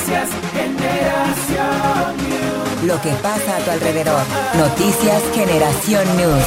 Noticias Generación News. Lo que pasa a tu alrededor. Noticias Generación News.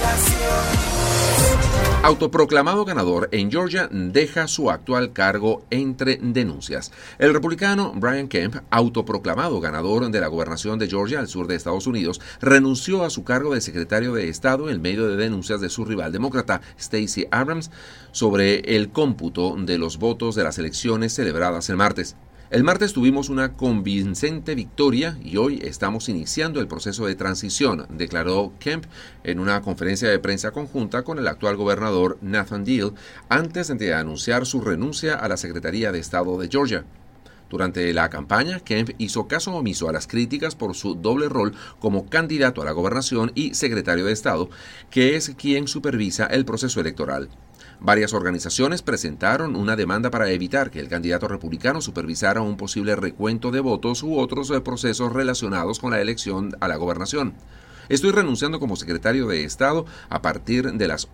Autoproclamado ganador en Georgia deja su actual cargo entre denuncias. El republicano Brian Kemp, autoproclamado ganador de la gobernación de Georgia al sur de Estados Unidos, renunció a su cargo de secretario de Estado en medio de denuncias de su rival demócrata Stacey Abrams sobre el cómputo de los votos de las elecciones celebradas el martes. El martes tuvimos una convincente victoria y hoy estamos iniciando el proceso de transición, declaró Kemp en una conferencia de prensa conjunta con el actual gobernador Nathan Deal antes de anunciar su renuncia a la Secretaría de Estado de Georgia. Durante la campaña, Kemp hizo caso omiso a las críticas por su doble rol como candidato a la gobernación y secretario de Estado, que es quien supervisa el proceso electoral. Varias organizaciones presentaron una demanda para evitar que el candidato republicano supervisara un posible recuento de votos u otros procesos relacionados con la elección a la gobernación. Estoy renunciando como secretario de Estado a partir de las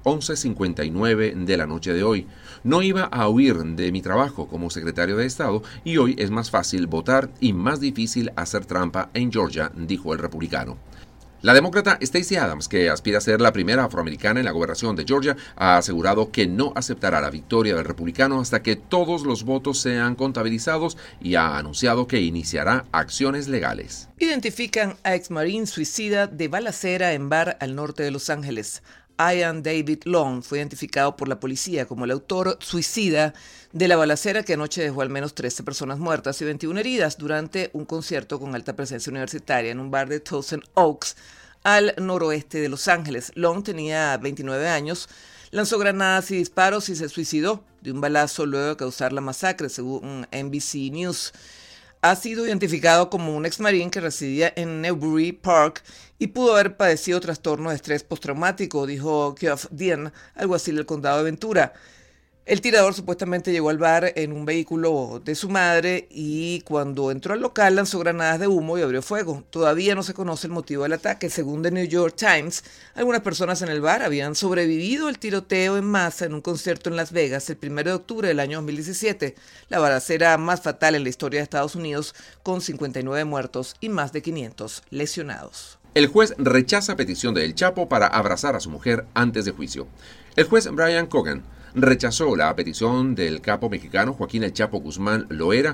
11:59 de la noche de hoy. No iba a huir de mi trabajo como secretario de Estado y hoy es más fácil votar y más difícil hacer trampa en Georgia, dijo el republicano. La demócrata Stacey Abrams, que aspira a ser la primera afroamericana en la gobernación de Georgia, ha asegurado que no aceptará la victoria del republicano hasta que todos los votos sean contabilizados y ha anunciado que iniciará acciones legales. Identifican a exmarín suicida de balacera en bar al norte de Los Ángeles. Ian David Long fue identificado por la policía como el autor suicida de la balacera que anoche dejó al menos 13 personas muertas y 21 heridas durante un concierto con alta presencia universitaria en un bar de Thousand Oaks, al noroeste de Los Ángeles. Long tenía 29 años, lanzó granadas y disparos y se suicidó de un balazo luego de causar la masacre, según NBC News. Ha sido identificado como un exmarín que residía en Newbury Park y pudo haber padecido trastorno de estrés postraumático, dijo Geoff Dean, alguacil del condado de Ventura. El tirador supuestamente llegó al bar en un vehículo de su madre y cuando entró al local lanzó granadas de humo y abrió fuego. Todavía no se conoce el motivo del ataque. Según The New York Times, algunas personas en el bar habían sobrevivido al tiroteo en masa en un concierto en Las Vegas el 1 de octubre del año 2017, la balacera más fatal en la historia de Estados Unidos, con 59 muertos y más de 500 lesionados. El juez rechaza petición de El Chapo para abrazar a su mujer antes de juicio. El juez Brian Cogan rechazó la petición del capo mexicano Joaquín El Chapo Guzmán Loera,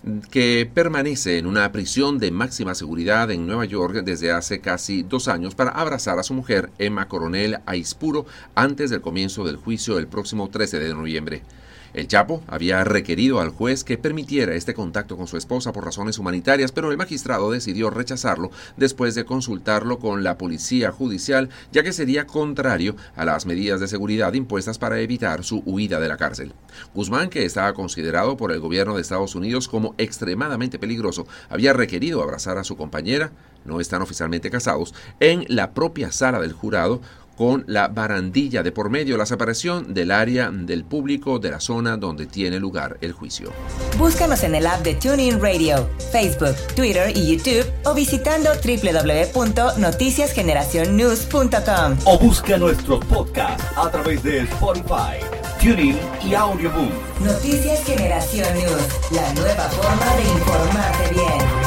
que permanece en una prisión de máxima seguridad en Nueva York desde hace casi 2 años para abrazar a su mujer, Emma Coronel Aispuro, antes del comienzo del juicio el próximo 13 de noviembre. El Chapo había requerido al juez que permitiera este contacto con su esposa por razones humanitarias, pero el magistrado decidió rechazarlo después de consultarlo con la policía judicial, ya que sería contrario a las medidas de seguridad impuestas para evitar su huida de la cárcel. Guzmán, que estaba considerado por el gobierno de Estados Unidos como extremadamente peligroso, había requerido abrazar a su compañera, no están oficialmente casados, en la propia sala del jurado, con la barandilla de por medio, la separación del área del público de la zona donde tiene lugar el juicio. Búscanos en el app de TuneIn Radio, Facebook, Twitter y YouTube o visitando www.noticiasgeneracionnews.com. O busca nuestros podcasts a través de Spotify, TuneIn y Audioboom. Noticias Generación News, la nueva forma de informarte bien.